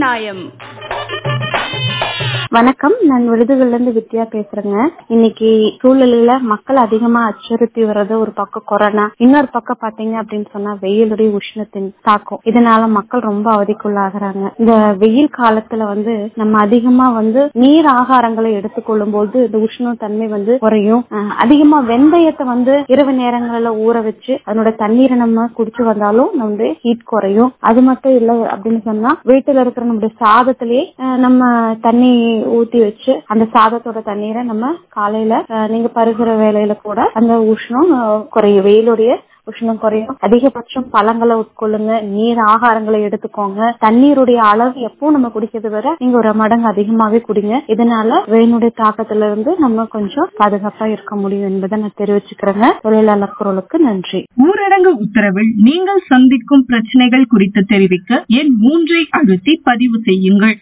நியாயம். வணக்கம், நான் விருதுகள்ல இருந்து வித்யா பேசுறேங்க. இன்னைக்கு சூழலில மக்கள் அதிகமா அச்சுறுத்தி வர்றது ஒரு பக்கம் கொரோனா, இன்னொரு பக்கம் பாத்தீங்க அப்படின்னு சொன்னா வெயிலுடைய உஷ்ணத்தின் தாக்கம். இதனால மக்கள் ரொம்ப அவதிக்குள்ளாகிறாங்க. இந்த வெயில் காலத்துல நம்ம அதிகமா நீர் ஆகாரங்களை எடுத்துக்கொள்ளும் போது இந்த உஷ்ண தன்மை குறையும். அதிகமா வெந்தயத்தை இரவு நேரங்கள்ல ஊற வச்சு அதனோட தண்ணீரை நம்ம குடிச்சு வந்தாலும் நம்மளுடைய ஹீட் குறையும். அது மட்டும் இல்ல அப்படின்னு சொன்னா வீட்டுல இருக்கிற நம்முடைய சாதத்திலேயே நம்ம தண்ணி ஊத்தி வச்சு அந்த சாதத்தோட தண்ணீரை நம்ம காலையில நீங்க பருகிற வேலையில கூட அந்த உஷ்ணம் குறையும், வெயிலுடைய உஷ்ணம் குறையும். அதிகபட்சம் பழங்களை உட்கொள்ளுங்க, நீர் ஆகாரங்களை எடுத்துக்கோங்க. தண்ணீருடைய அளவு எப்போ நம்ம குடிக்கிறது வர நீங்க ஒரு மடங்கு அதிகமாவே குடிங்க. இதனால வெயிலுடைய தாக்கத்துல இருந்து நம்ம கொஞ்சம் பாதுகாப்பா இருக்க முடியும் என்பதை நான் தெரிவிச்சுக்கிறேங்க. தொழிலாளர் குரலுக்கு நன்றி. ஊரடங்கு உத்தரவில் நீங்கள் சந்திக்கும் பிரச்சனைகள் குறித்து தெரிவிக்க எண் 3 அழுத்தி பதிவு செய்யுங்கள்.